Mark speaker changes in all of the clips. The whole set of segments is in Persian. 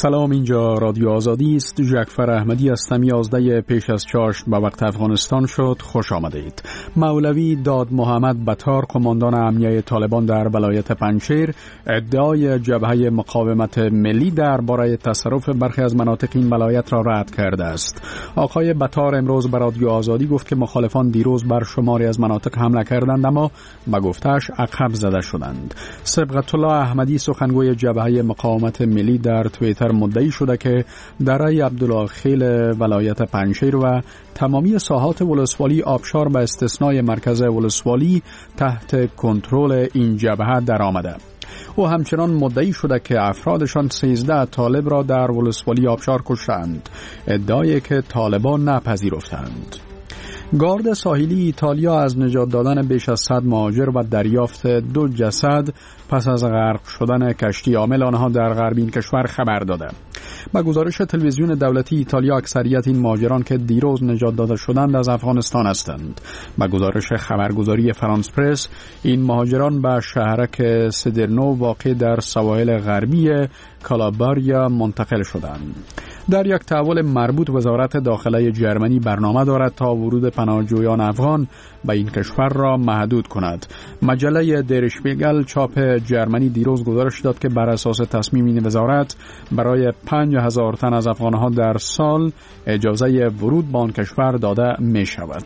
Speaker 1: سلام، اینجا رادیو آزادی است. جعفر احمدی هستم. 11 پیش از چاشت به وقت افغانستان شد. خوش آمدید. مولوی داد محمد بطار، قماندان امنیه طالبان در ولایت پنجشیر، ادعای جبهه مقاومت ملی درباره تصرف برخی از مناطق این ولایت را رد کرده است. آقای بطار امروز به رادیو آزادی گفت که مخالفان دیروز بر شماری از مناطق حمله کردند، اما به گفته‌اش عقب زده شدند. صبغت الله احمدی، سخنگوی جبهه مقاومت ملی، در توییتر مدعی شده که دره عبدالله خیل ولایت پنجشیر و تمامی ساحات ولسوالی آبشار به استثنای مرکز ولسوالی تحت کنترل این جبهه درآمده. او همچنان مدعی شده که افرادشان 13 طالب را در ولسوالی آبشار کشتند، ادعایی که طالبان نپذیرفتند. گارد ساحلی ایتالیا از نجات دادن بیش از 100 مهاجر و دریافت 2 جسد پس از غرق شدن کشتی حامل آنها در غربین کشور خبر داده. با گزارش تلویزیون دولتی ایتالیا، اکثریت این مهاجران که دیروز نجات داده شدند از افغانستان هستند. با گزارش خبرگزاری فرانس پرس، این مهاجران به شهرک سدرنو واقع در سواحل غربی کالابریا منتقل شدند. در یک تحول مربوط، وزارت داخله جرمنی برنامه دارد تا ورود پناهجویان افغان به این کشور را محدود کند. مجله در شپیگل چاپ جرمنی دیروز گزارش داد که بر اساس تصمیم این وزارت برای 5000 تن از افغانها در سال اجازه ورود به آن کشور داده می شود.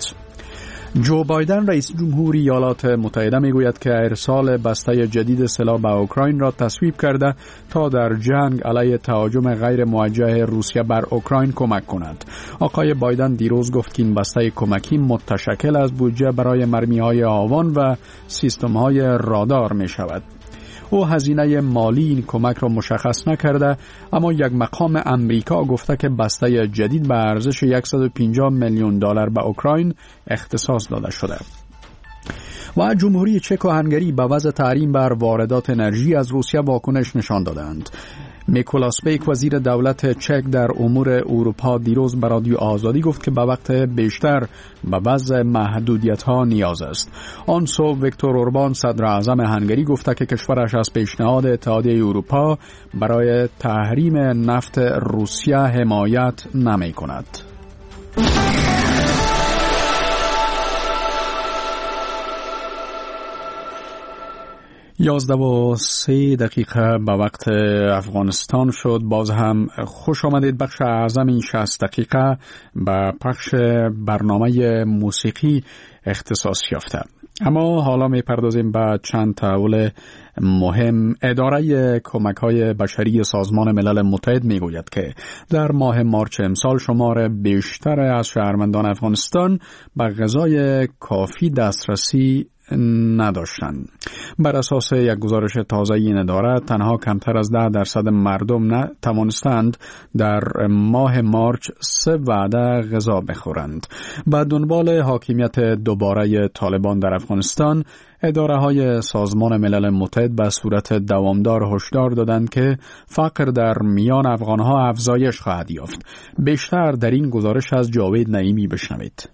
Speaker 1: جو بایدن، رئیس جمهوری ایالات متحده، میگوید که ارسال بسته جدید سلاح به اوکراین را تصویب کرده تا در جنگ علیه تهاجم غیر موجه روسیه بر اوکراین کمک کند. آقای بایدن دیروز گفت که این بسته کمکی متشکل از بودجه برای مرمی‌های آوان و سیستم‌های رادار می شود. او هزینه مالی این کمک را مشخص نکرده، اما یک مقام امریکا گفته که بسته جدید به ارزش 150 میلیون دلار به اوکراین اختصاص داده شده. و جمهوری چک و هنگری به وضع تحریم بر واردات انرژی از روسیه واکنش نشان دادند. میکولاس بیک، وزیر دولت چک در امور اروپا، دیروز به رادیو آزادی گفت که به وقت بیشتر به وضع محدودیت‌ها نیاز است. آن سو ویکتور اوربان، صدر اعظم هنگری، گفته که کشورش از پیشنهاد اتحادیه اروپا برای تحریم نفت روسیه حمایت نمی‌کند. 11:03 به وقت افغانستان شد. باز هم خوش آمدید. بخش اعظم این 60 دقیقه به پخش برنامه موسیقی اختصاص یافته. اما حالا میپردازیم به چند تحول مهم. اداره کمک‌های بشری سازمان ملل متحد میگوید که در ماه مارچ امسال شمار بیشتر از شهروندان افغانستان به غذای کافی دسترسی نداشتند. بر اساس یک گزارش تازه این اداره، تنها کمتر از 10% مردم توانستند در ماه مارچ 3 وعده غذا بخورند. با دنبال حاکمیت دوباره طالبان در افغانستان، اداره‌های سازمان ملل متحد به صورت دوامدار هشدار دادند که فقر در میان افغانها افزایش خواهد یافت. بیشتر در این گزارش از جاوید نعیمی بشنوید.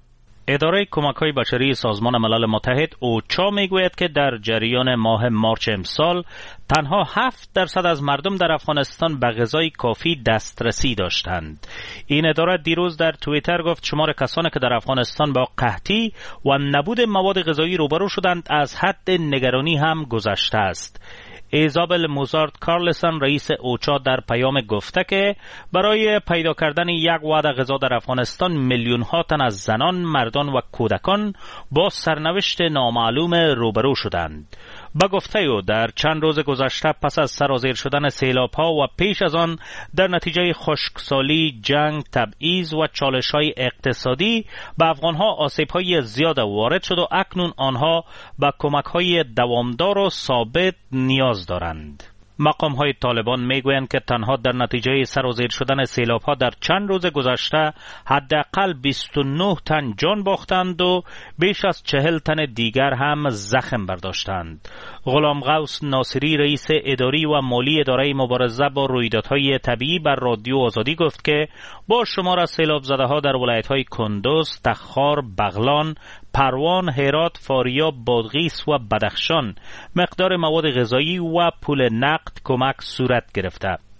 Speaker 2: اداره کمک‌های بشری سازمان ملل متحد اوچا میگوید که در جریان ماه مارچ امسال تنها 7% از مردم در افغانستان به غذای کافی دسترسی داشتند. این اداره دیروز در توییتر گفت شمار کسانی که در افغانستان با قحطی و نبود مواد غذایی روبرو شدند از حد نگرانی هم گذشته است. ایزابل موزارت کارلسن، رئیس اوچا، در پیام گفته که برای پیدا کردن یک وعده غذا در افغانستان میلیون ها تن از زنان، مردان و کودکان با سرنوشت نامعلوم روبرو شدند. با گفته او در چند روز گذشته پس از سرازیر شدن سیلاب‌ها و پیش از آن در نتیجه خشکسالی، جنگ، تبعیض و چالش‌های اقتصادی به افغان‌ها آسیب‌های زیاد وارد شد و اکنون آنها به کمک‌های دوامدار و ثابت نیاز دارند. مقام‌های طالبان میگویند که تنها در نتیجه سرازیر شدن سیلاب‌ها در چند روز گذشته حداقل 29 تن جان باختند و بیش از 40 تن دیگر هم زخم برداشتند. غلام غوث ناصری، رئیس اداری و مالی اداره مبارزه با رویدادهای طبیعی، بر رادیو آزادی گفت که با شمار از سیلاب زده‌ها در ولایت‌های کندوز، تخار، بغلان، پروان، هرات، فاریاب، بادغیس و بدخشان مقدار مواد غذایی و پول نقد کمک صورت گرفته.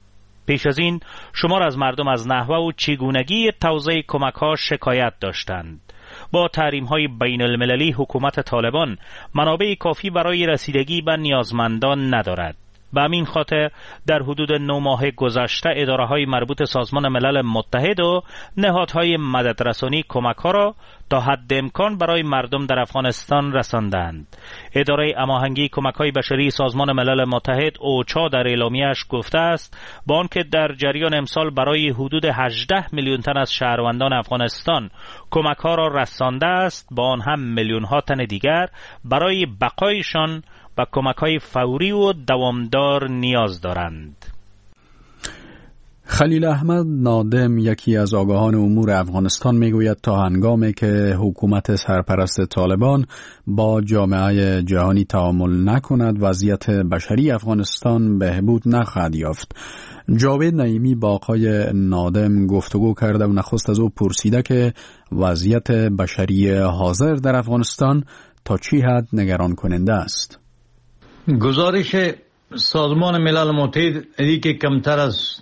Speaker 2: پیش از این شمار از مردم از نحوه و چگونگی توزیع کمک‌ها شکایت داشتند. با تحریم‌های بین المللی حکومت طالبان منابع کافی برای رسیدگی به نیازمندان ندارد. به همین خاطر در حدود 9 ماه گذشته اداره‌های مربوط سازمان ملل متحد و نهادهای مددرسانی کمک‌ها را تا حد امکان برای مردم در افغانستان رساندند. اداره هماهنگی کمک‌های بشری سازمان ملل متحد اوچا در اعلامیه‌اش گفته است با آنکه در جریان امسال برای حدود 18 میلیون تن از شهروندان افغانستان کمک‌ها را رسانده است، با آن هم میلیون‌ها تن دیگر برای بقایشان و کمک‌های فوری و دوامدار نیاز دارند.
Speaker 1: خلیل احمد نادم، یکی از آگاهان امور افغانستان، میگوید تا هنگامی که حکومت سرپرست طالبان با جامعه جهانی تعامل نکند وضعیت بشری افغانستان بهبود نخواهد یافت. جاوید نعیمی با آقای نادم گفتگو کرده و نخست از او پرسیده که وضعیت بشری حاضر در افغانستان تا چی حد نگران کننده است.
Speaker 3: گزارش سازمان ملل متحد ای که کمتر از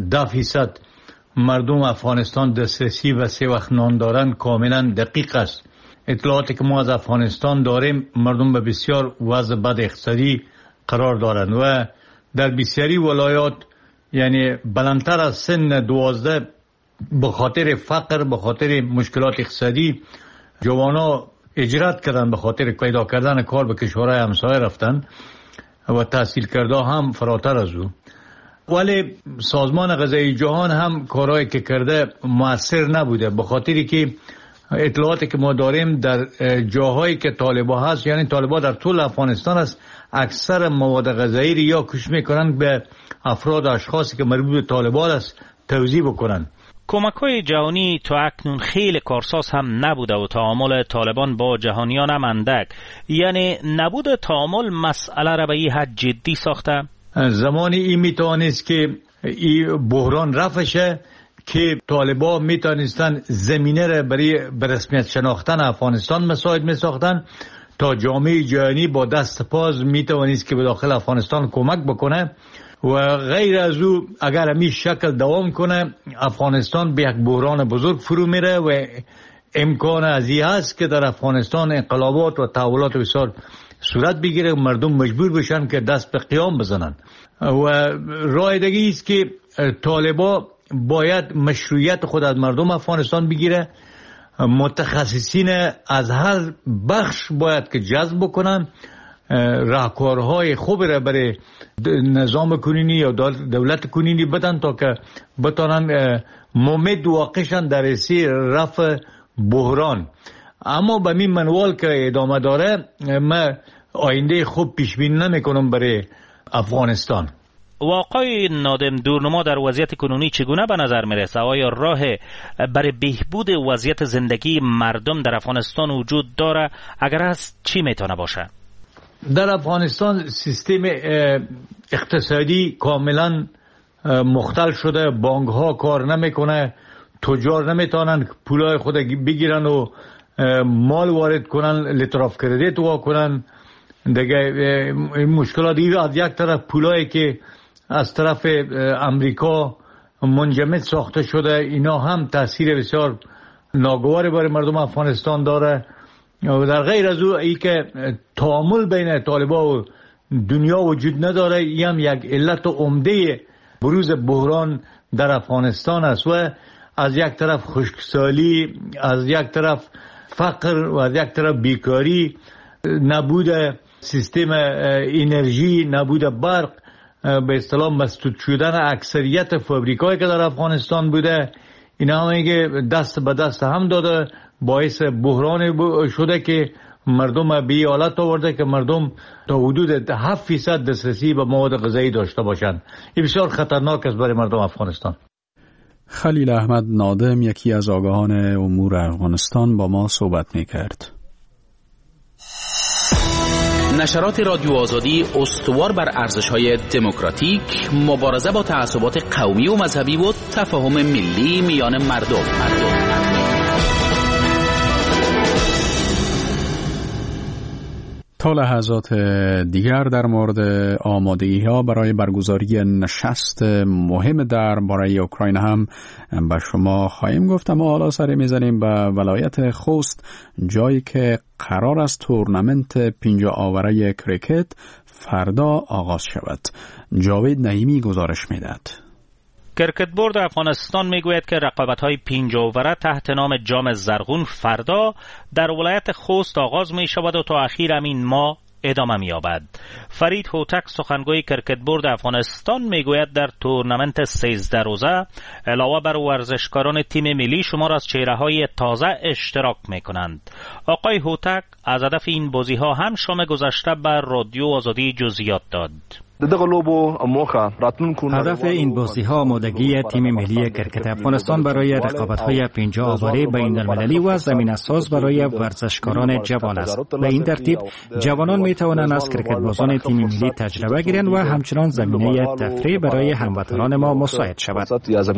Speaker 3: 10% مردم افغانستان دسترسی و 3 وقت نان دارند کاملا دقیق است. اطلاعاتی که ما از افغانستان داریم مردم به بسیار وضع بد اقتصادی قرار دارند و در بسیاری ولایات یعنی بلندتر از سن 12 به خاطر فقر، به خاطر مشکلات اقتصادی جوانا اجرات کردن، به خاطر پیدا کردن کار به کشورهای همسایه رفتن و تحصیل کرده هم فراتر از او. ولی سازمان غذایی جهان هم کارهایی که کرده مؤثر نبوده، به خاطری که اطلاعاتی که ما داریم در جاهایی که طالبا هست، یعنی طالبا در طول افغانستان است، اکثر مواد غذایی یا کش میکنن به افراد و اشخاصی که مربوط به طالبان است توزیع بکنن.
Speaker 2: کمک‌های جهانی تا اکنون خیلی کارساز هم نبوده و تعامل طالبان با جهانیان هم اندک، یعنی نبود تعامل مسئله را به این حد جدی ساخته.
Speaker 3: زمانی این میتوانست که این بحران رفع شه که طالبان میتونستن زمینه را برای به رسمیت شناختن افغانستان مساعد میساختن تا جامعه جهانی با دست پاز میتوانست که به داخل افغانستان کمک بکنه و غیر از او اگر همین شکل دوام کنه افغانستان به یک بحران بزرگ فرو میره و امکان از این هست که در افغانستان انقلابات و تحولات بسیار صورت بگیره و مردم مجبور بشن که دست به قیام بزنن و راه دیگه است که طالبا باید مشروعیت خود از مردم افغانستان بگیره، متخصصین از هر بخش باید که جذب بکنن، راهکارهای خوب را برای نظام کنونی یا دولت کنونی بدن تا که بتانن ممد واقعشان در رفع بحران. اما به این منوال که ادامه داره من آینده خوب پیش بینی نمیکنم برای افغانستان.
Speaker 2: آقای نادم، دورنما در وضعیت کنونی چگونه به نظر میرسه؟ آیا راه برای بهبود وضعیت زندگی مردم در افغانستان وجود داره؟ اگر هست چی میتونه باشه؟
Speaker 3: در افغانستان سیستم اقتصادی کاملا مختل شده، بانک ها کار نمیکنه، تجار نمیتونن پولای خود بگیرن و مال وارد کنن، لیتراف کردیت وا کنن. دیگه این مشکلات از یک طرف پولایی که از طرف امریکا منجمد ساخته شده اینا هم تاثیر بسیار ناگواری برای مردم افغانستان داره و در غیر از او ای که تعامل بین طالبان و دنیا وجود نداره، این هم یک علت عمده بروز بحران در افغانستان است و از یک طرف خشکسالی، از یک طرف فقر و از یک طرف بیکاری، نبود سیستم انرژی، نبود برق، به اصطلاح مسدود شدن اکثریت فابریکایی که در افغانستان بوده، اینا هم که دست به دست هم داده باعث بحران شده که مردم به حالت آورده که مردم تا حدود 7% دسترسی به مواد غذایی داشته باشند. این بسیار خطرناک است برای مردم افغانستان.
Speaker 1: خلیل احمد نادم، یکی از آگاهان امور افغانستان، با ما صحبت می‌کرد.
Speaker 4: نشرات رادیو آزادی استوار بر ارزش‌های دموکراتیک، مبارزه با تعصبات قومی و مذهبی و تفاهم ملی میان مردم.
Speaker 1: تا لحظات دیگر در مورد آمادگی‌ها برای برگزاری نشست مهم درباره اوکراین هم به شما خواهیم گفت. اما حالا سری می‌زنیم به ولایت خوست، جایی که قرار است تورنمنت 50 آوره کریکت فردا آغاز شود. جاوید نعیمی گزارش می‌دهد.
Speaker 2: کرکت بورد افغانستان میگوید که رقابت‌های 50 اوره تحت نام جام زرغون فردا در ولایت خوست آغاز می شود و تا اخیر همین ماه ادامه می‌یابد. فرید هوتک سخنگوی کرکت بورد افغانستان میگوید در تورنمنت 13 روزه علاوه بر ورزشکاران تیم ملی شمار از چهره‌های تازه اشتراک می‌کنند. آقای هوتک از هدف این بازی‌ها هم شام گذشته بر رادیو آزادی جزئیات داد.
Speaker 5: هدف این بازی‌ها آمادگی تیم ملی کرکت افغانستان برای رقابت‌های 50 آوره بین‌المللی و زمینه‌ساز برای ورزشکاران جوان است. به این ترتیب جوانان می‌توانند از کرکت بازان تیم ملی تجربه گیرند و همچنان زمینه تفریح برای هموطنان ما مساعد شود.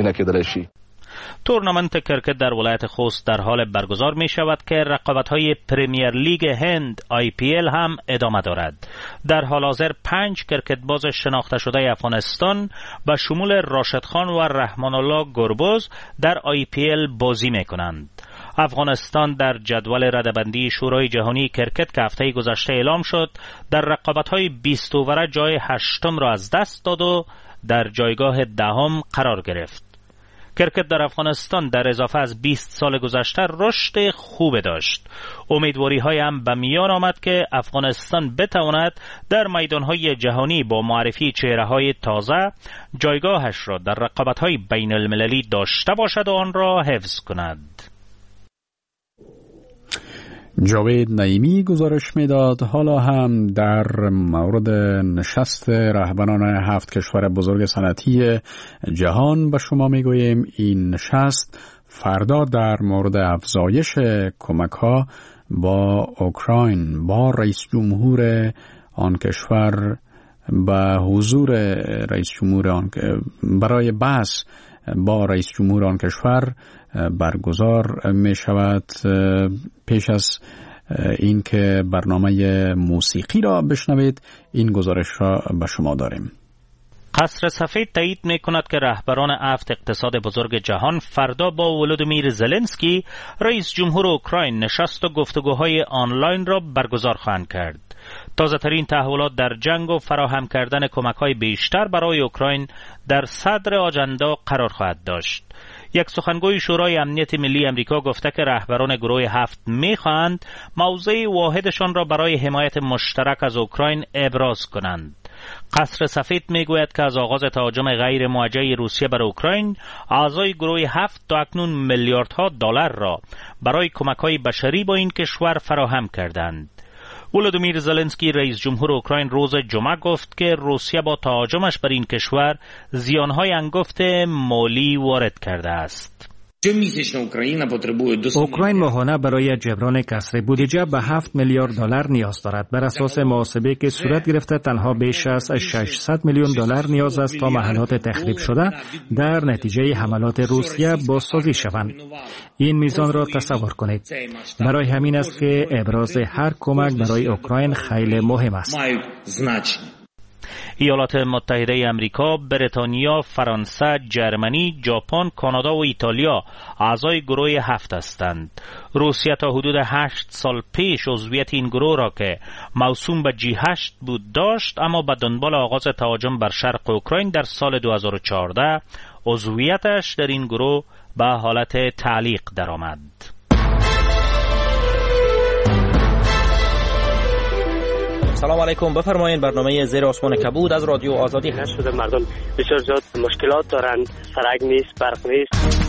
Speaker 2: تورنمنت کرکت در ولایت خوست در حال برگزار می شود که رقابت‌های پریمیر لیگ هند IPL هم ادامه دارد. در حال حاضر 5 کرکتباز شناخته شده افغانستان به شمول راشد خان و رحمان الله گربز در IPL بازی می کنند. افغانستان در جدول رده‌بندی شورای جهانی کرکت که هفته گذشته اعلام شد در رقابت‌های 20 اوره جای 8م را از دست داد و در جایگاه 10م قرار گرفت. کرکت در افغانستان در اضافه از 20 سال گذشته رشد خوب داشت. امیدواری‌های هم به میان آمد که افغانستان بتواند در میدان‌های جهانی با معرفی چهره‌های تازه جایگاهش را در رقابت‌های بین‌المللی داشته باشد و آن را حفظ کند.
Speaker 1: جاوید نعیمی گزارش میداد. حالا هم در مورد نشست رهبران 7 کشور بزرگ صنعتی جهان به شما میگوییم. این نشست فردا در مورد افزایش کمک‌ها با اوکراین با رئیس جمهور آن کشور به حضور رئیس جمهور آن برای بحث با رئیس جمهور آن کشور برگزار می شود. پیش از این که برنامه موسیقی را بشنوید این گزارش را به شما داریم.
Speaker 2: قصر سفید تایید می کند که رهبران 7 اقتصاد بزرگ جهان فردا با ولودیمیر زلنسکی رئیس جمهور اوکراین نشست و گفتگوهای آنلاین را برگزار خواهند کرد. تازه ترین تحولات در جنگ و فراهم کردن کمک‌های بیشتر برای اوکراین در صدر آجندا قرار خواهد داشت. یک سخنگوی شورای امنیت ملی امریکا گفته که رهبران گروه 7 می‌خواهند موضع واحدشان را برای حمایت مشترک از اوکراین ابراز کنند. قصر سفید میگوید که از آغاز تهاجم غیر موجه روسیه بر اوکراین اعضای گروه 7 تا اکنون میلیاردها دلار را برای کمک‌های بشری با این کشور فراهم کردند. ولودیمیر زلنسکی رئیس جمهور اوکراین روز جمعه گفت که روسیه با تهاجمش بر این کشور زیانهای انگفت مالی وارد کرده است.
Speaker 5: اوکراین ماهانه برای جبران کسر بودجه به 7 میلیارد دلار نیاز دارد. بر اساس محاسبه که صورت گرفته تنها بیش از 600 میلیون دلار نیاز است تا محلات تخریب شده در نتیجه حملات روسیه بازسازی شوند. این میزان را تصور کنید. برای همین است که ابراز هر کمک برای اوکراین خیلی مهم است.
Speaker 2: ایالات متحده امریکا، بریتانیا، فرانسه، جرمنی، ژاپن، کانادا و ایتالیا اعضای گروه 7 هستند. روسیه تا حدود 8 سال پیش عضویت این گروه را که موسوم به G8 بود داشت، اما به دنبال آغاز تهاجم بر شرق اوکراین در سال 2014 عضویتش در این گروه به حالت تعلیق درآمد.
Speaker 6: سلام علیکم، بفرمایید. برنامه زیر آسمان کبود از رادیو آزادی هست.
Speaker 7: شده مردم بسیار زیاد مشکلات دارند، سرک نیست، برق نیست.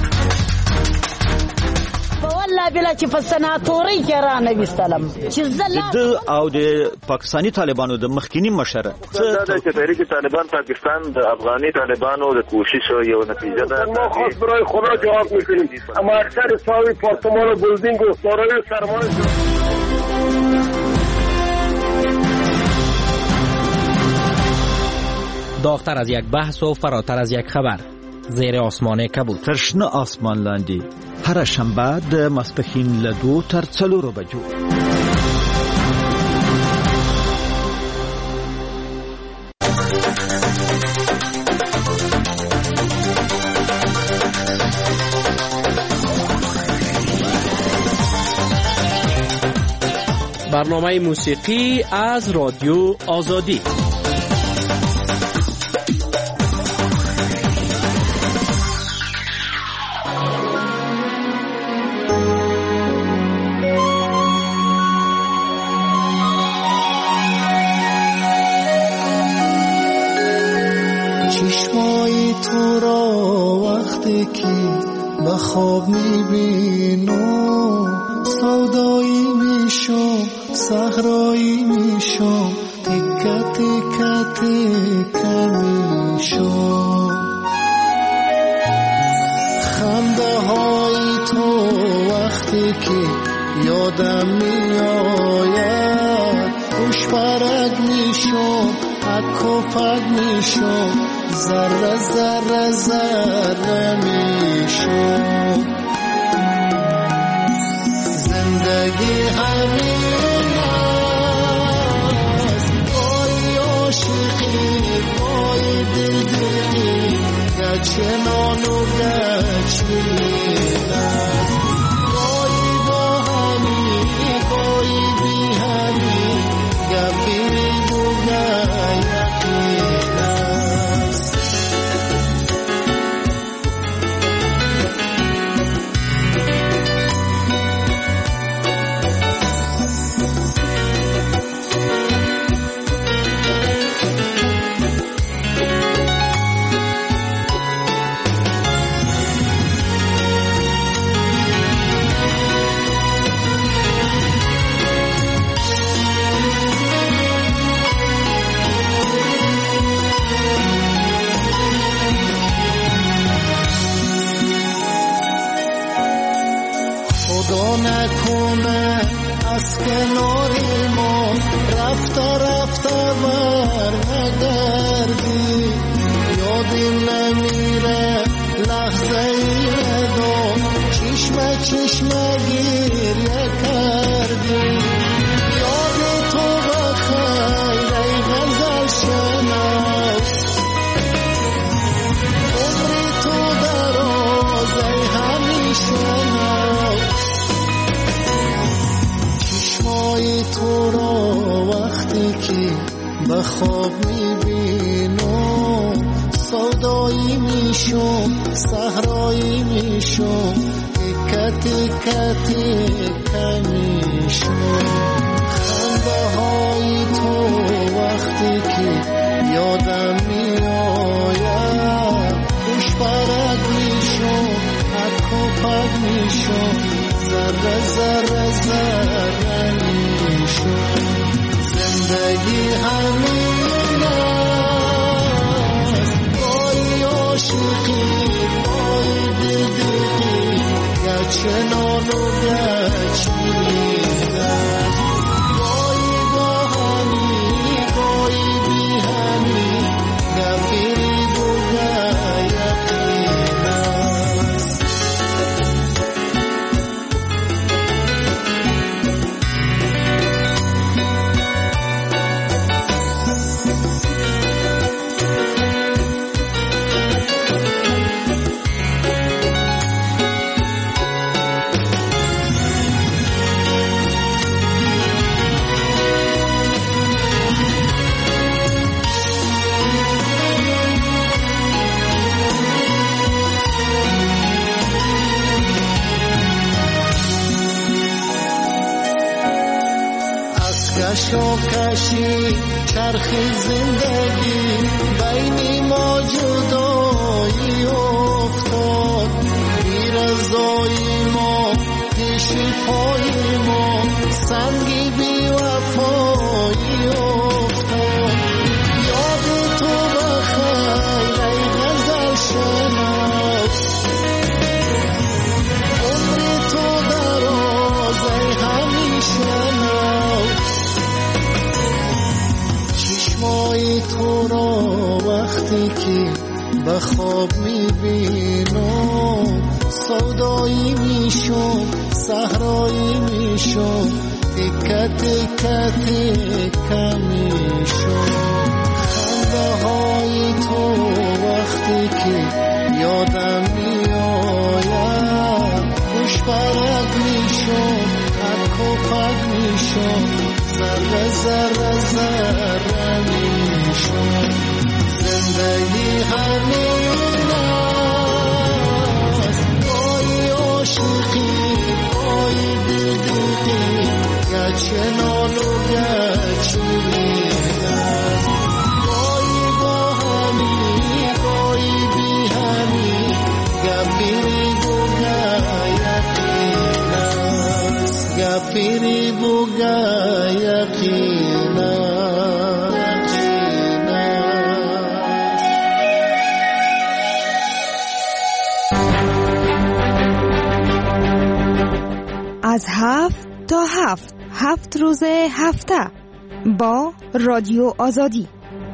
Speaker 8: والله بلا چې په سناتوري کې را نه وستلم چې زله
Speaker 9: او د پاکستانی طالبانو د مخکینی مشره
Speaker 10: چې تحریک طالبان پاکستان د افغاني طالبانو د کوششو یو نتیجه ده.
Speaker 11: ما خاص برای خدا جواب میکنیم، اما اکثر ساوی پارتمان و بلدینگ و سارای سرمایه
Speaker 6: داغتر از یک بحث و فراتر از یک خبر. زیر آسمان کبود.
Speaker 9: ترشنه آسمان لاندی. هر شنبه د ماسپښین له 2 تر 4 بجو.
Speaker 12: برنامه موسیقی از رادیو آزادی.
Speaker 13: چشمای تو را وقتی که به خواب میبینم سودایی میشم صحرایی میشم تکه تکه تکه میشم خنده های تو وقتی که یادم میآید خوش پرک میشم پک و پک میشم ذره ذره ذره میشم زندگی همین است پای عاشقی پای دلدلی گچنان و گچمین است گاهی با همی گاهی بی همی گپی و یقین است نکنه از کنار ما رفته رفته بر نگردی یادم نمیره لحظه ای ندو چشمه چشمه گریه کردی یاد تو بخیر ای غزل شنو عمری تو دراز ای همیشه تو را وقتی که به خواب میبینم سودایی میشم صحرایی میشم تکه تکه تکه میشم خنده های تو وقتی که یادم میآید خوش پرک میشم پک و پک میشم ذره ذره ذره میشم زندگی همین است پای عاشقی پای دلدلی گچنان و گچمین است گاهی با همی گاهی بی همی گپی و یقین است کشی چرخ زندگی بین ما جدایی افتاد بی رضای ما پیش پای ما سنگی بی وفایی افتاد یاد تو بخیر ای غزل شنو عمری تو دراز ای همیشه چشمای تو را وقتی که به خواب میبینم سودایی میشم صحرایی میشم تکه تکه تکه میشم خنده های تو وقتی که یادم میآید خوش برگ میشم پک و پک میشم میشد ذره ذره ذره میشد زندگی همین است گاهی عاشقی گاهی بیدیدی گچه نال و گچه مین است گاهی با همی گاهی بی همی گپیری بوگا یقین است گپیری بوگا یقین است
Speaker 14: از 7 تا 7 روز هفته با رادیو آزادی.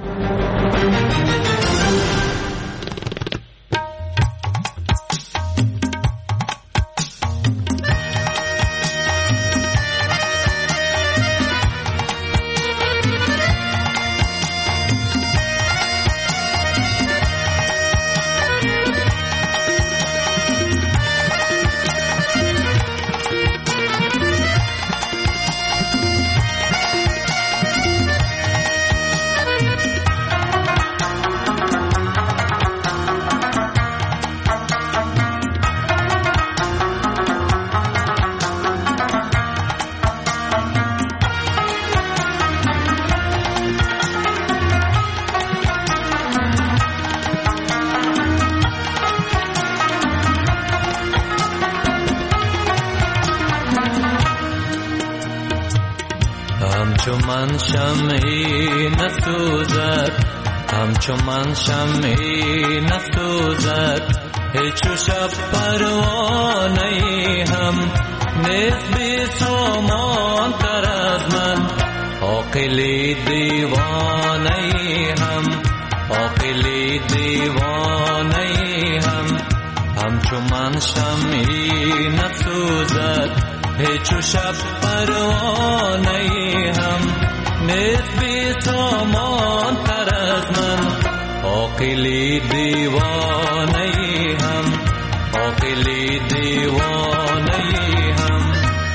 Speaker 15: من شمعی نسوزد همچو من شمعی نسوزد هیچ شب پروانه‌ای هم نیست بی سامان تر از من عاقلی دیوانه‌ای هم عاقلی دیوانه‌ای هم همچو من شمعی نسوزد هیچ شب پروانه‌ای هم نیست بی سامان تر از من عاقلی دیوانه‌ای هم عاقلی دیوانه‌ای هم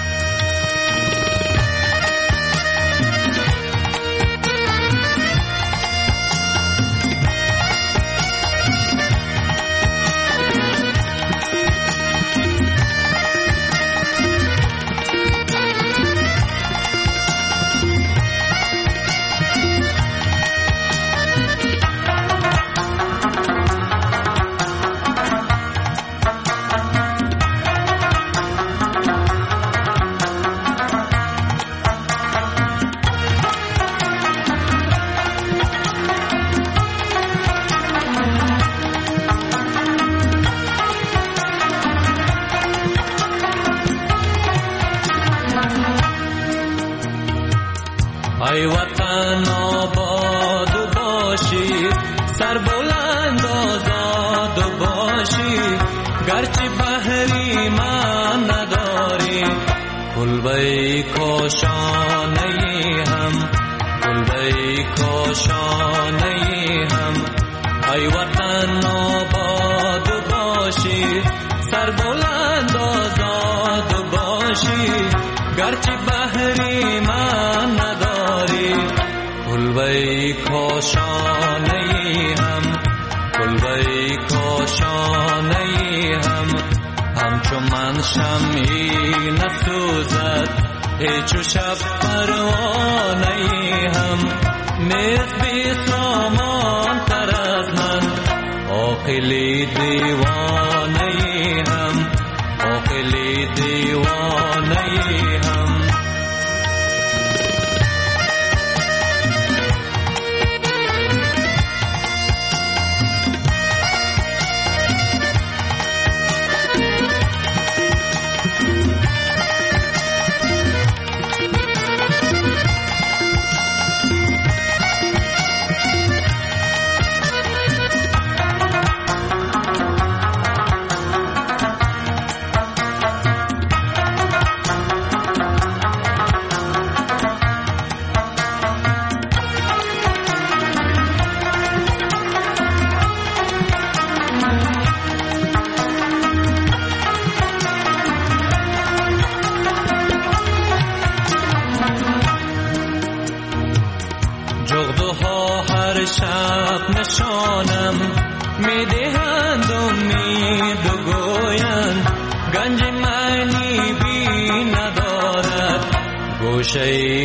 Speaker 15: ای وطن آباد باشی سر بلند آزاد باشی گرچه بحری من نداری کلبه کاشانه‌ای هم کلبه کاشانه‌ای هم ای وطن آباد باشی سر بلند آزاد باشی گرچه بحری من نداری کلبه کاشانه‌ای هم کلبه کاشانه‌ای هم همچو من شمعی نسوزد هیچ شب پروانه‌ای هم نیست بی سامان تر از من عاقلی دیوانه‌ای هم عاقلی دیوانه‌ای هم هر شب نشانم میدهند امید و گویند گنج معنی بی ندارد گوشه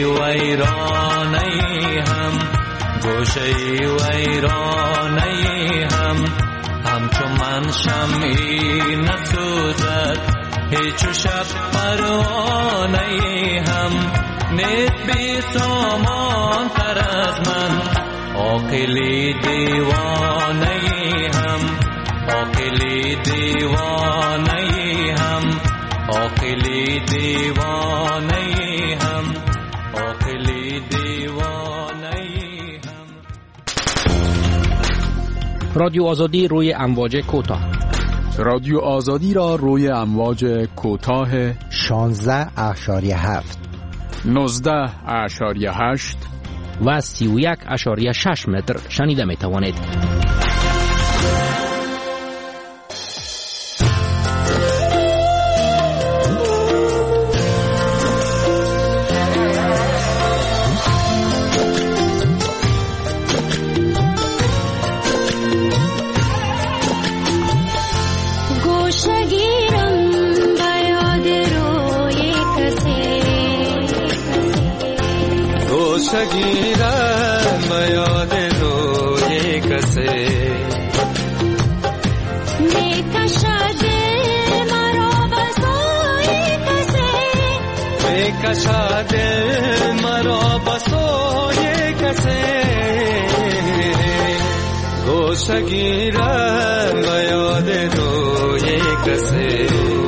Speaker 15: ویرانی هم گوشه ویرانی هم همچون من شمعی نسوزد هیچ شب پروانه هم نیست بی سامان تر از من عاقلی دیوانه هم عاقلی دیوانه هم عاقلی دیوانه هم عاقلی دیوانه هم.
Speaker 6: رادیو آزادی روی امواج کوتاه.
Speaker 1: رادیو آزادی را روی امواج کوتاه
Speaker 16: 16.7
Speaker 1: 19.8
Speaker 6: و 31.6 متر شنیده می توانید.
Speaker 13: شگیرم به یاد روی کسی میکشد مرا به سوی کسی میکشد مرا به سوی کسی گوشه گیرم به یاد روی کسی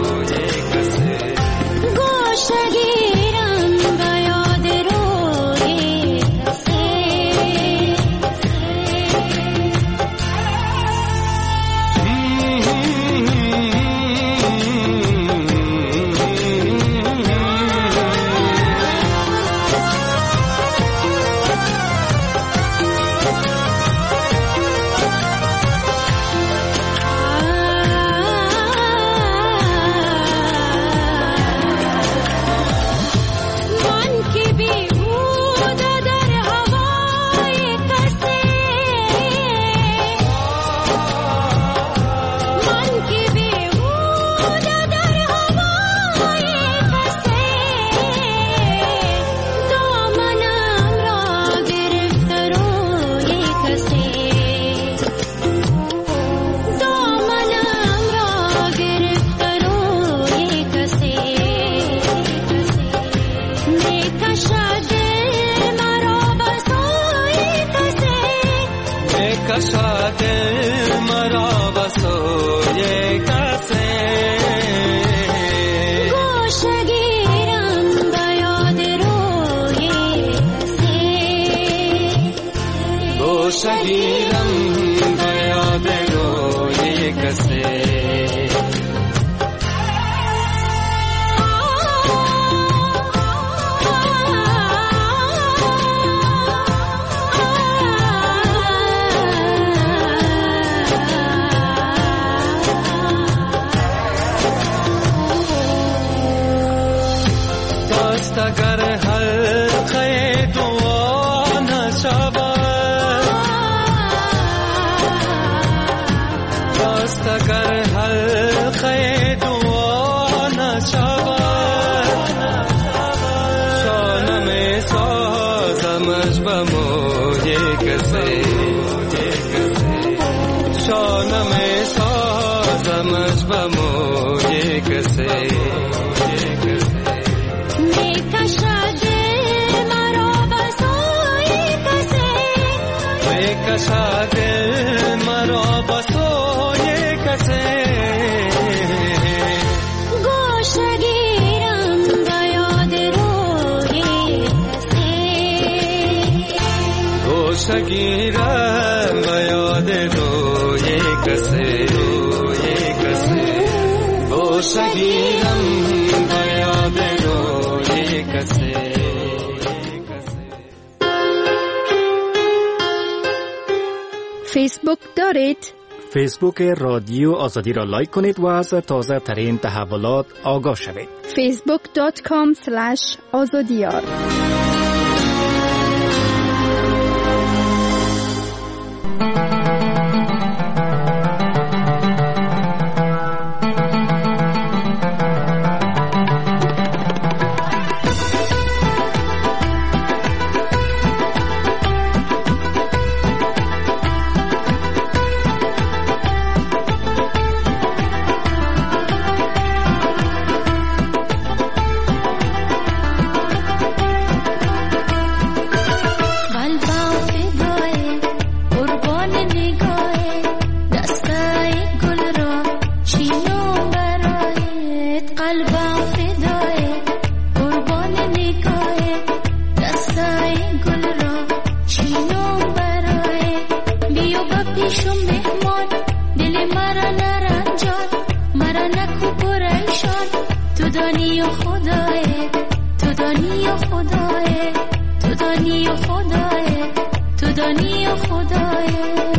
Speaker 14: فیسبوک دارید؟
Speaker 5: فیسبوک رادیو آزادی را لایک کنید و از تازه ترین تحولات آگاه شوید.
Speaker 14: facebook.com/azadiyar
Speaker 16: گل را چینم برای بیو با پیشم مهمان دل مرا نرنجان مرا نکو پریشان تو دانی و خدای تو دانی و خدای تو دانی و خدای تو دانی و خدای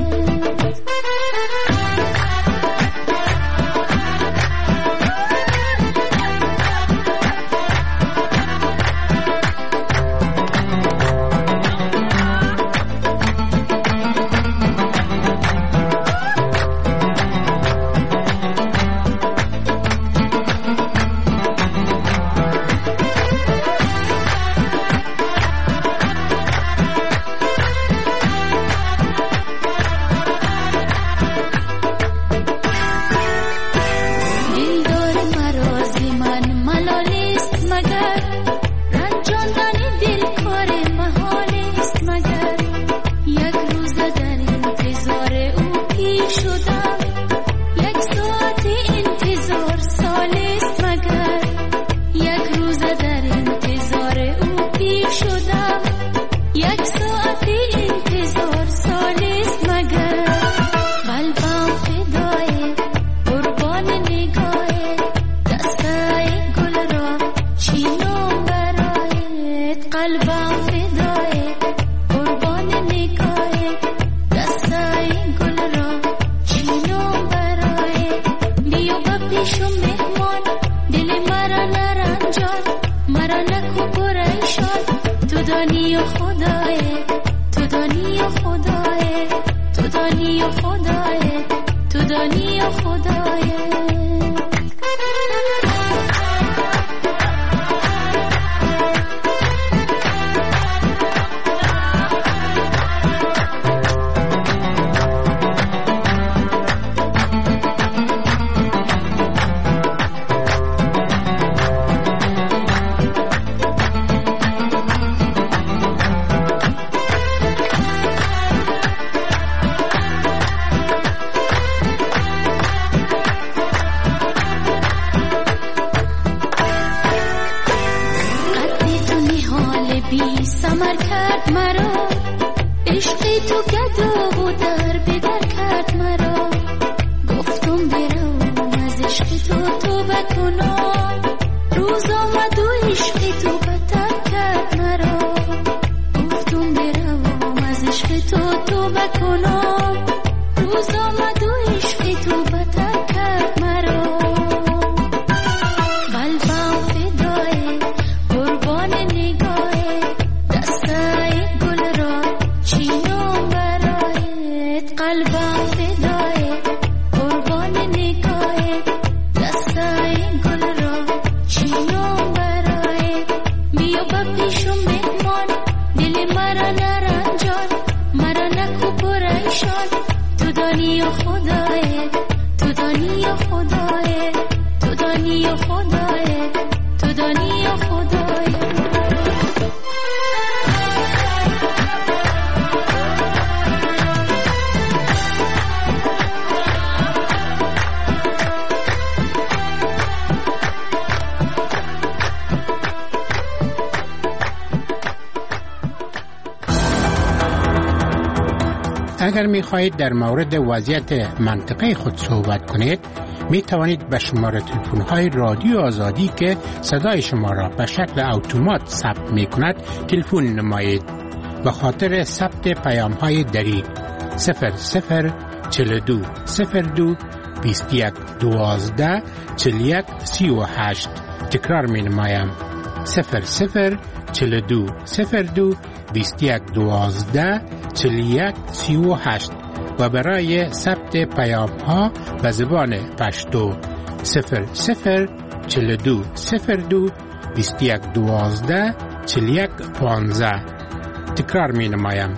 Speaker 17: اگر می خواهید در مورد وضعیت منطقه خود صحبت کنید می توانید به شماره تلفن های رادیو آزادی که صدای شما را به شکل اتومات ثبت می کند تلفن نمایید. به خاطر ثبت پیام های دریغ 0042 02 21 12 41 38 تکرار می نمایم 0042 02 21 12 41 38 و برای ثبت پیام ها به زبان پشتو 0042 02 21 12 41 15 تکرار می نمایم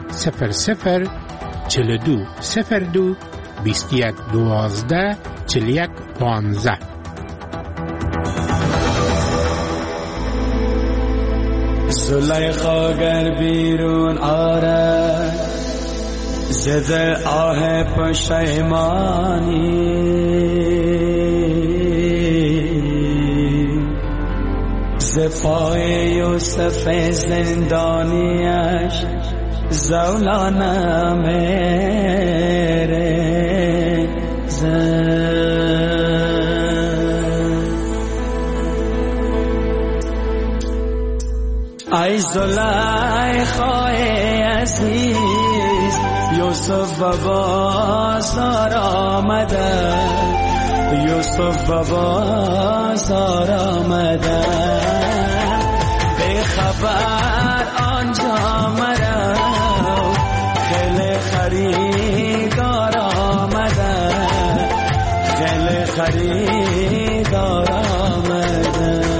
Speaker 17: 0042 02 21 12 41 15
Speaker 18: زلیخا گر بیرون آرد زد آه پشیمانی ز پای یوسف زندانیش عشق زولانه میره ای زلیخای عزیز یوسف و بازار آمده یوسف و بازار آمده به خبر آنجا مرا خیلی خریدار آمده خیلی خریدار آمده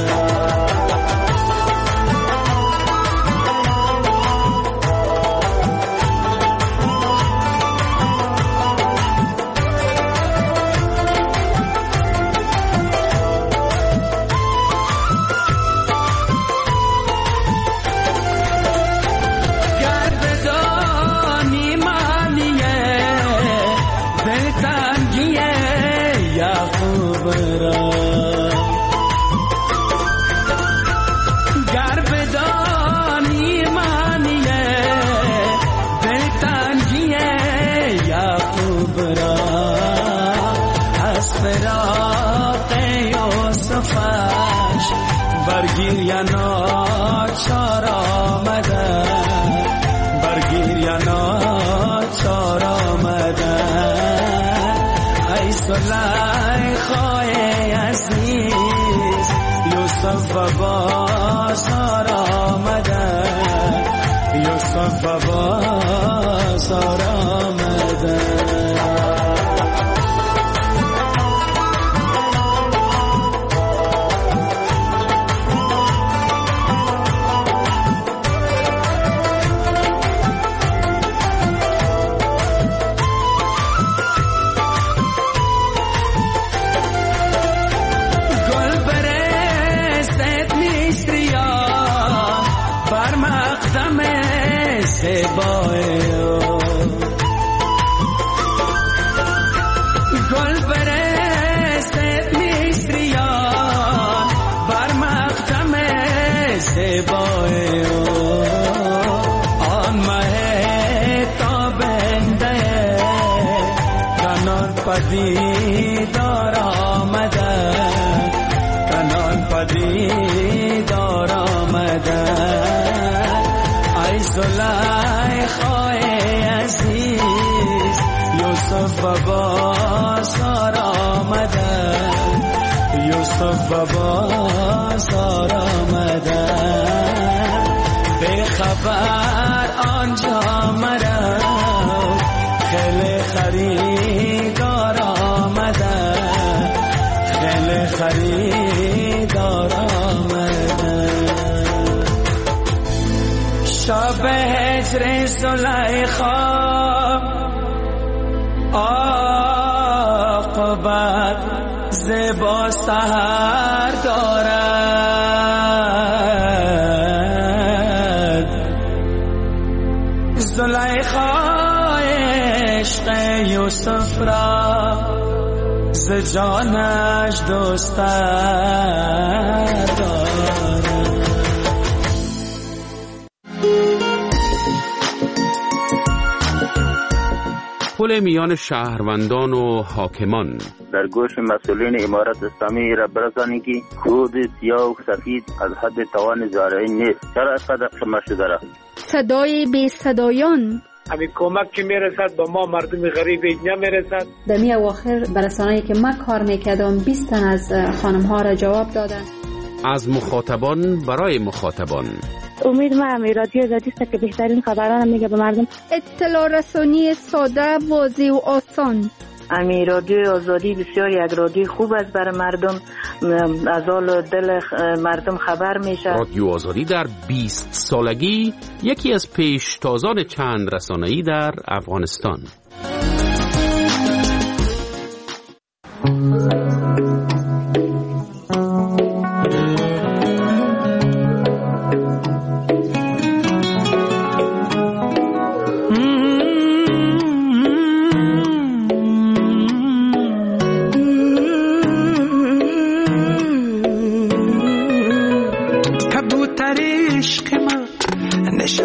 Speaker 18: برگیر یا ناچار آمده برگیر یا ناچار آمده ای زلیخای عزیز یوسف و بازار آمده یوسف و بازار آمده گل برست میستریان بر مقدم زیبای آن مه تابنده کنان پدیدار آمده کنان پدیدار آمده ای زلیخای عزیز یوسف و بازار آمده یوسف و بازار آمده به خبر آنجا مرا خیلی خریدار آمده خیلی خریدار آمده شب هجر زلیخا عاقبت زیبا سحر دارد زلیخا عشق یوسف را ز جانش دوستر دارد
Speaker 19: پل میان شهروندان و حاکمان
Speaker 10: در گوش مسئولین امارت اسلامی را برسانید که خود سیاه و سفید از حد توان زارعین نیست. چرا اینقدر کم شده است؟
Speaker 14: صدای بی صدایان
Speaker 11: همین کمک که میرسد به ما مردم غریب نمیرسد.
Speaker 20: در می اواخر برسانه‌ای که من کار میکردم 20 تن از خانم ها را جواب دادن.
Speaker 19: از مخاطبان برای مخاطبان.
Speaker 21: امید ما رادیو آزادی است که بهترین خبران میگه به مردم.
Speaker 14: اطلاع رسانی ساده، واضح و آسان.
Speaker 21: رادیو آزادی بسیار یک رادیو خوب است برای مردم، از حال دل مردم خبر میشه.
Speaker 19: رادیو آزادی در 20 سالگی یکی از پیشتازان چند رسانه‌ای در افغانستان.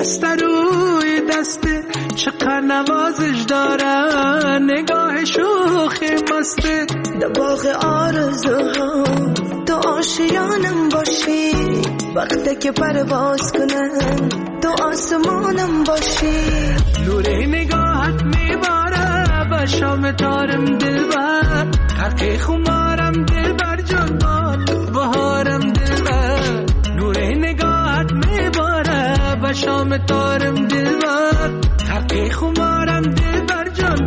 Speaker 18: نیست روی دسته، چقدر نوازش دارن نگاه شوخی مسته.
Speaker 3: در باغ آرزوها تو آشیانم باشی، وقتی که پرواز کنم تو آسمانم باشی.
Speaker 18: نور نگاهت میباره به شام تارم دلبر، حرف خمارم دلبر جان بهارم دلبر. نور نگاهت میباره به شام تارم دلبر، حرف خمارم دلبر جان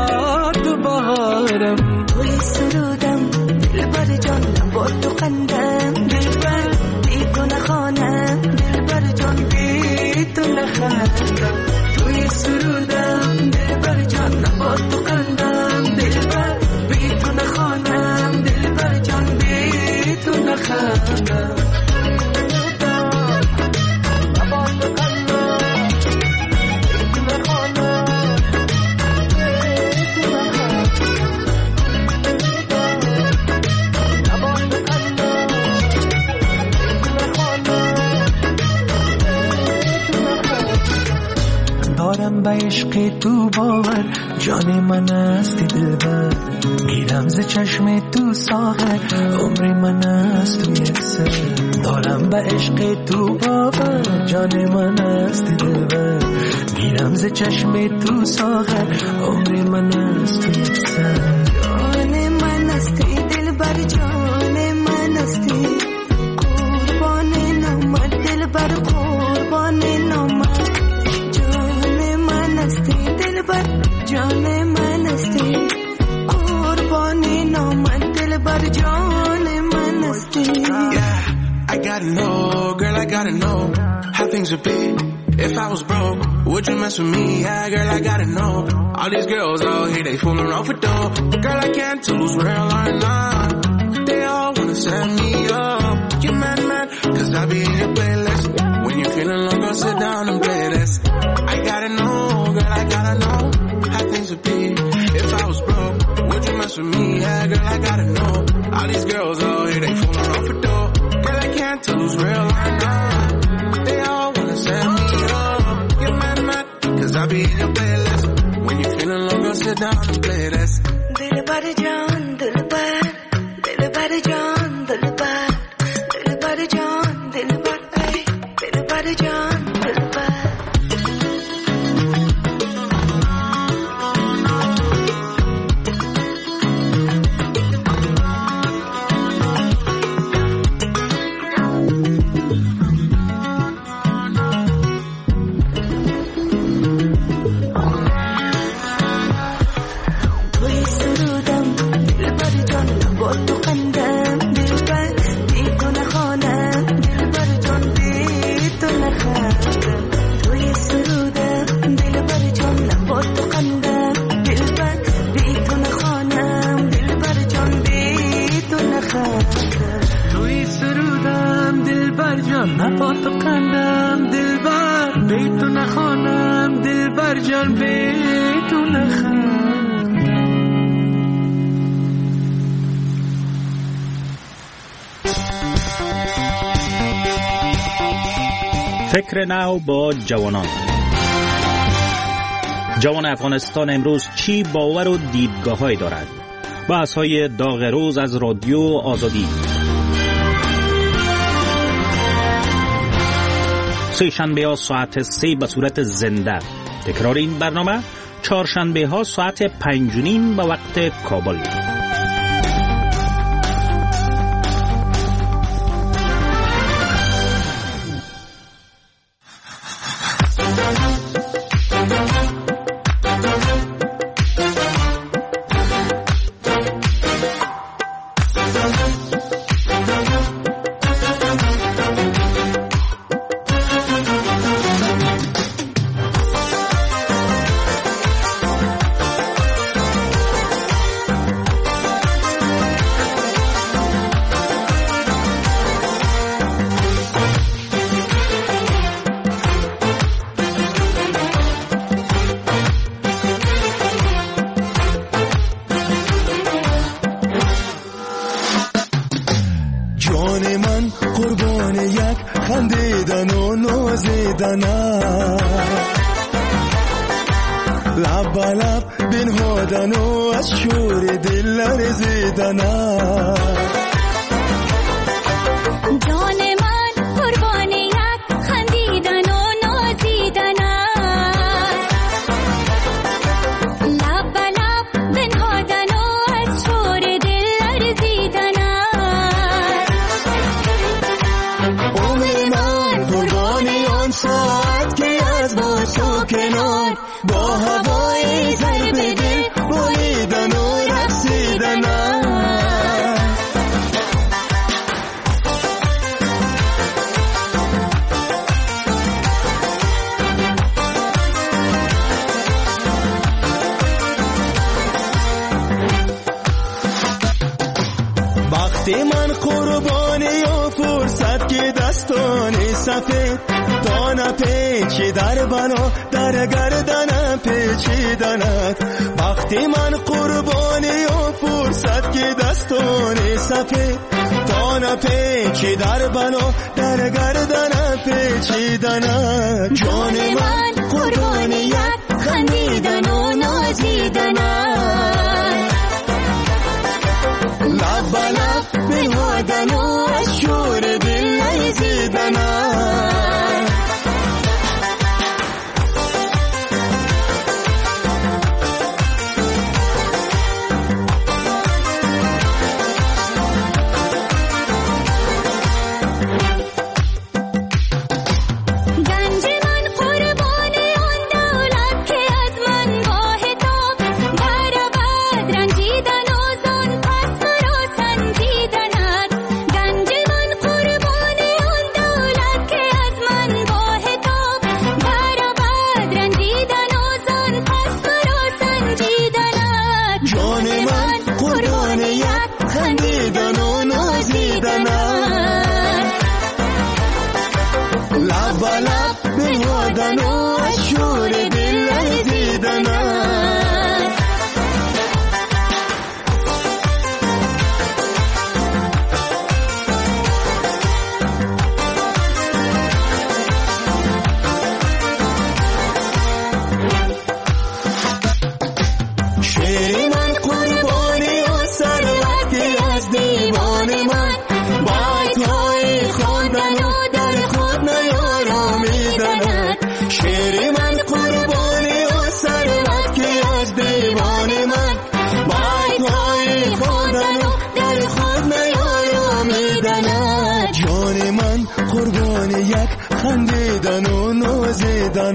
Speaker 18: بهارم.
Speaker 3: توی سرودم دلبر جان با تو قندم دلبر، بی تو نخوانم دلبر جان بی تو نخوانم. توی سرودم دلبر جان با تو قندم دلبر، بی تو نخوانم دلبر جان بی تو نخوانم.
Speaker 18: دارم به عشق تو باور، جان من هستی دلبر. گیرم ز چشم تو ساغر، عمر من هست تو یک سر. دارم به عشق تو باور، جان من هستی دلبر. گیرم ز چشم تو ساغر، عمر من هست تو یک سر.
Speaker 3: جان من هستی دلبر، جان من هستی، قربان نامت دلبر، قربان نامت. جان من هستی، قربانی نامت دلبر، جان من هستی.
Speaker 18: Yeah, I gotta know, girl, I gotta know how things would be if I was broke. Would you mess with me? Yeah, girl, I gotta know. All these girls out here, they fooling off with dough. Girl, I can't choose real or not. They all wanna set me up. You mad, cause I be in your playlist. When you're feeling low, go sit down and play this. I gotta know, girl, I gotta know how things would be if I was broke. Would you mess with me? Yeah, girl, I gotta know. All these girls out here, they fooling off for dough. Girl, I can't tell who's real or not. They all wanna set me up. Get mad, cause I be in your playlist. When you feeling low, go sit down and play this.
Speaker 3: Dilbar John, Dilbar, Dilbar John, Dilbar, Dilbar John, Dilbar, Dilbar John, Dilbar.
Speaker 2: فکر نو با جوانان. جوان افغانستان امروز چی باور و دیدگاه‌هایی دارد؟ بحث‌های داغ روز از رادیو آزادی. سه شنبه ها ساعت 3 به صورت زنده. تکرار این برنامه چهارشنبه ها ساعت 5:30 به وقت کابل.
Speaker 13: قربان یک خندیدن و نازیدن لب لب بنهادن و از شور دل لرزیدن
Speaker 16: جان من قربان یک خندیدن و نازیدن لب لب بنهادن و از شور دل لرزیدن
Speaker 13: عمر من قربان آن ساعت که از باش و کنار با هوای ضرب دل بریدن و رقصیدن وقتی من قربانی و فرصت که دستانی سفید دانه پیچی در بنا در گردنم پیچیدند وقتی من قربانی و فرصت که دستانی سفید دانه پیچی در بنا در گردنم پیچیدند جان من قربانی یک خندیدن و نازیدن لب لب بنهادن و از شور دل لرزیدن خندیدن و نازیدن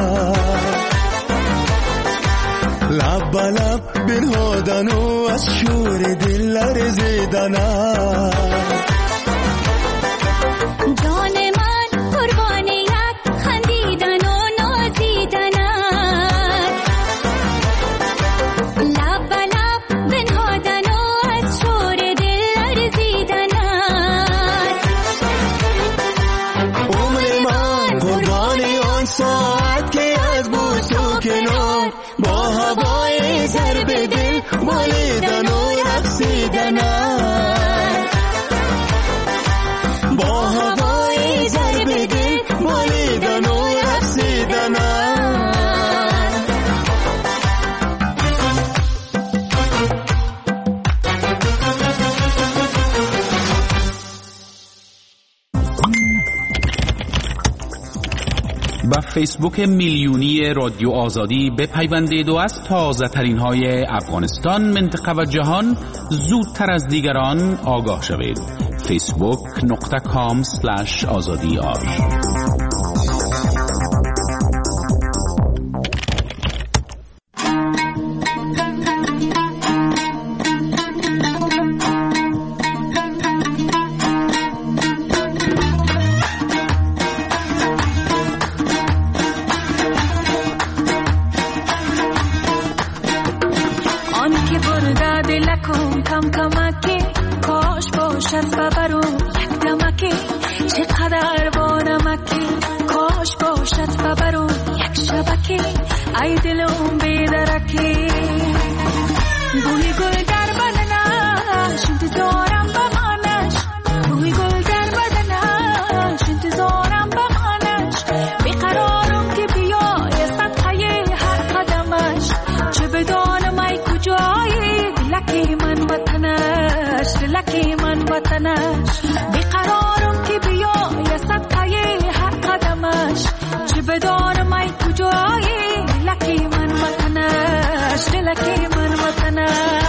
Speaker 13: لب لب بنهادن و از شور دل لرزیدن
Speaker 16: جان من قربان یک خندیدن و نازیدن لب لب بنهادن و از شور دل لرزیدن
Speaker 13: ساعت که از بوس و کنار با هوای ضرب دل بریدن و رقصیدن با هوای ضرب دل بریدن و رقصیدن
Speaker 19: با فیسبوک میلیونی رادیو آزادی بپیوندید و از تازه ترین های افغانستان، منطقه و جهان زودتر از دیگران آگاه شوید. facebook.com/azadi.ar
Speaker 3: ای دلم بیدرکی بوی گل در بدنش انتظارم بمانش بوی گل در بدنش انتظارم بمانش بیقرارم که بیای صدقه هر قدمش
Speaker 16: وطنش بیقرارم که بیای صدقه هر قدمش چه بدانم ای کجایی دلکی من وطنش دلکی من وطنش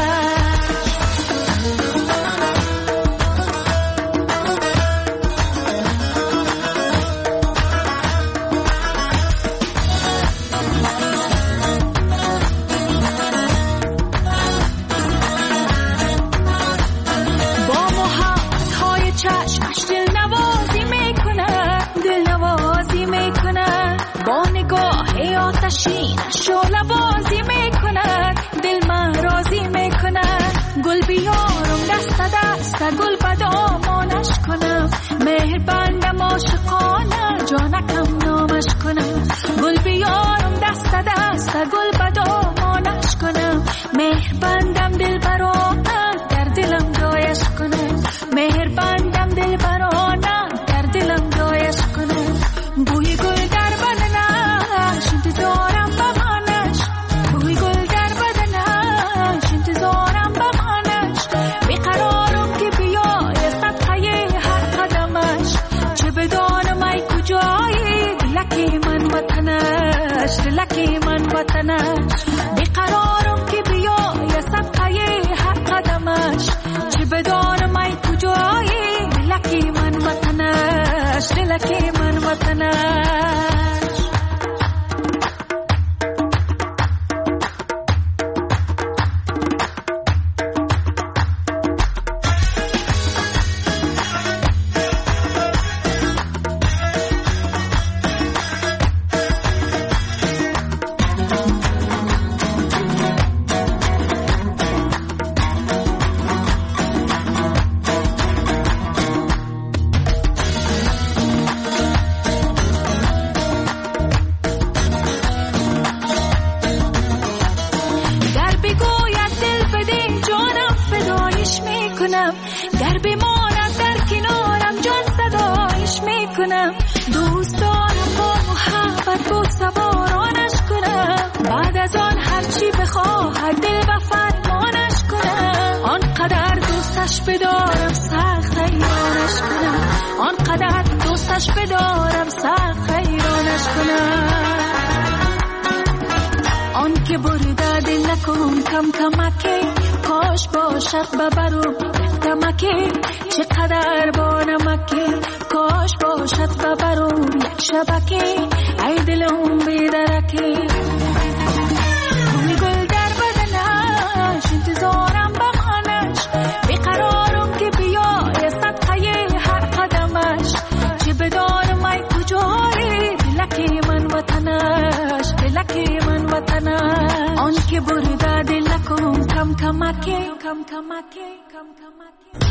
Speaker 16: شعله بازی میکنه دل من راضی میکنه گل بیارم دست دست گل بدامانش کنم مهربانم عاشقانه جانکم نامش کنم گل بیارم دست دست گل بدامانش کنم مهربانم دل برانه در دلم جایش کنم مهربانم دل برانه در دلم جایش کنم بوی گل در بدنش انتظارم بمانش بوی گل در بدنش انتظارم بمانش بیقرارم که بیای صدقه هر قدمش چه بدانم ای کجایی دلکی من وطنش دلکی من وطنش بیقرارم که بیای صدقه هر قدمش چه بدانم ای کجایی دلکی من وطنش دلکی من وطنش در بماند در کنارم جان صدایش میکنم دوست دارم با محبت بود سوارانش کنم بعد از آن هرچی بخواهد دل و فرمانش کنم آنقدر دوستش بدارم سخت حیرانش کنم آنقدر دوستش بدارم سخت حیرانش کنم آن که برده دل نکن کم کمکی کاش باشد ببرم دمکی چقدر با نمکی کاش باشد ببرم یک شبکی ای دلم بیدرکی بوی گل در بدنش انتظارم بمانش بیقرارم که بیای صدقه هر قدمش چه بدانم ای کجایی دلکی من وطنش دلکی من وطنش آن که برده دل نکن کم کمکی کم کمکی کم کمکی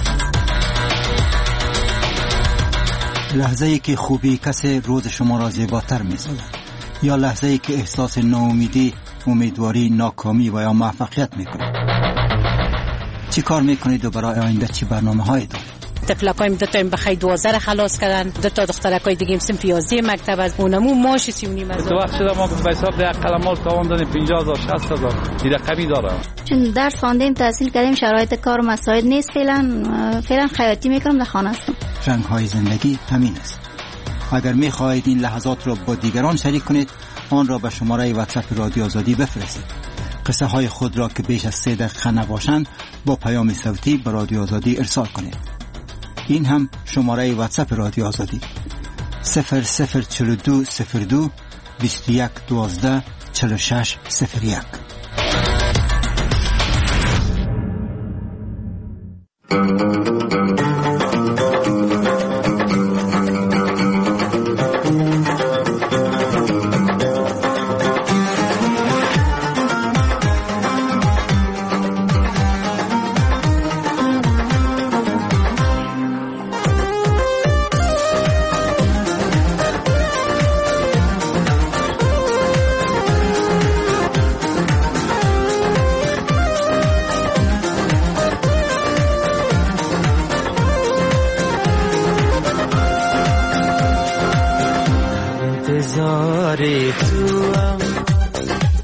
Speaker 4: لحظه‌ای که خوبی کسی روز شما را زیباتر می‌سازد یا لحظه‌ای که احساس ناامیدی، امیدواری، ناکامی و یا موفقیت می‌کند. چی کار می‌کنید و برای آینده چی برنامه‌هایی دارید؟
Speaker 22: تفلکایم دو تا بخای 12 خلاص کردن دو تا دخترکای دیگه صنف 11 مکتب از اونمو ماش 39
Speaker 23: تو وقت شده ما به حساب ده قلمال تاوان دادیم 50000 60000 این رقمی داره
Speaker 24: چون درس خواندیم تحصیل کردیم شرایط کار مساعد نیست فعلا خیاطی میکنم در خانه هستم.
Speaker 4: رنگ‌های زندگی همین است. اگر می‌خواهید این لحظات را با دیگران شریک کنید آن را به شماره واتساپ رادیو آزادی بفرستید. قصه های خود را که بیش از 3 دقیقه نباشند با پیام صوتی به رادیو آزادی ارسال کنید. این هم شماره واتساپ رادیو آزادی 004202 2112 4601.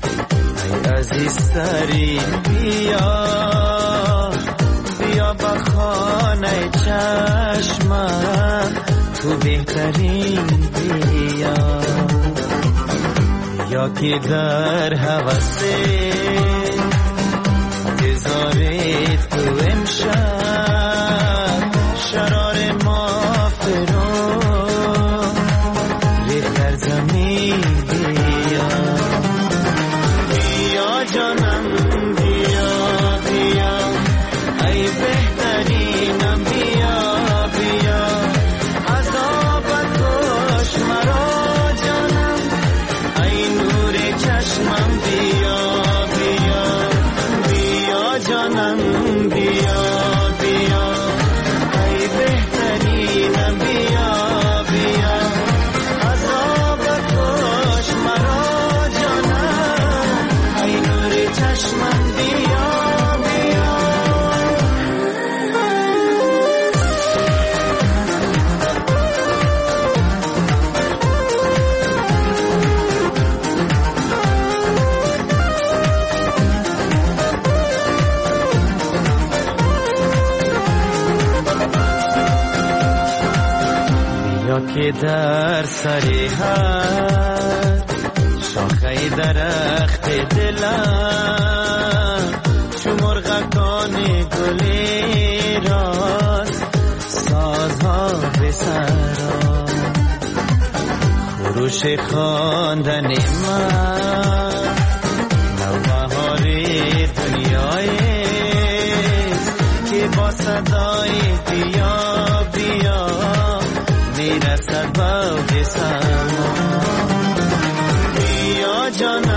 Speaker 3: عزیز ترین بیا بیا خانه چشمم تو بهترین بیا یا که در هوس انتظارت تو امشب شرار ما فرو ریخت در زمین بیا بیا جانم بیا بیا ای بهترینم بیا بیا عذابت کش مرا جانم ای نور چشمم بیا بیا بیا جانم بیا بیا ای بهترینم بیا بیا عذابت کش مرا جانم ای نور چشمم بیا بیا بیا که در سری هر شاخه درخت دلم چو مرغکان گلی راست سازها به سرا خروش خواندن من نوبهار دنیایست که با صدای بیا بیا میرسد باغ سما بیا جانم